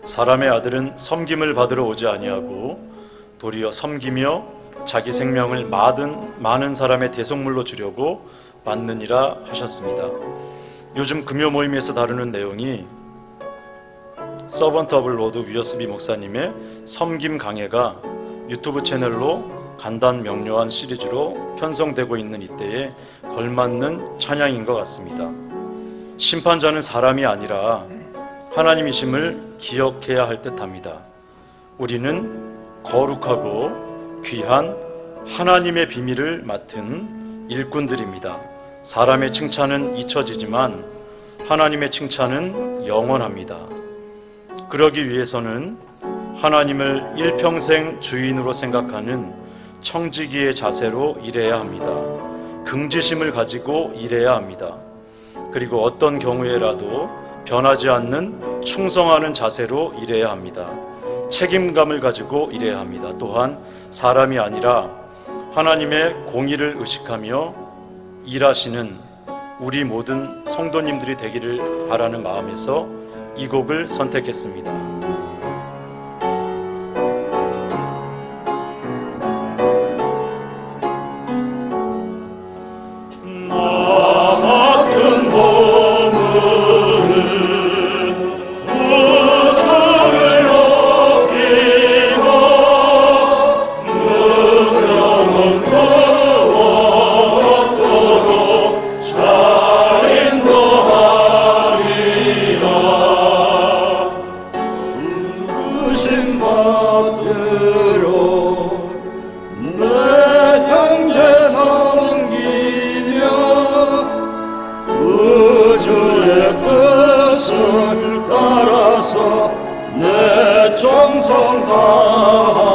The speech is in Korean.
사람의 아들은 섬김을 받으러 오지 아니하고 도리어 섬기며 자기 생명을 많은 사람의 대속물로 주려고 받느니라 하셨습니다. 요즘 금요 모임에서 다루는 내용이 서번트 오브 로드 윌러스비 목사님의 섬김 강해가 유튜브 채널로 간단 명료한 시리즈로 편성되고 있는 이때에 걸맞는 찬양인 것 같습니다. 심판자는 사람이 아니라 하나님이심을 기억해야 할 듯합니다. 우리는 거룩하고 귀한 하나님의 비밀을 맡은 일꾼들입니다. 사람의 칭찬은 잊혀지지만 하나님의 칭찬은 영원합니다. 그러기 위해서는 하나님을 일평생 주인으로 생각하는 청지기의 자세로 일해야 합니다. 긍지심을 가지고 일해야 합니다. 그리고 어떤 경우에라도 변하지 않는 충성하는 자세로 일해야 합니다. 책임감을 가지고 일해야 합니다. 또한 사람이 아니라 하나님의 공의를 의식하며 일하시는 우리 모든 성도님들이 되기를 바라는 마음에서 이 곡을 선택했습니다. 따라서 내 정성 다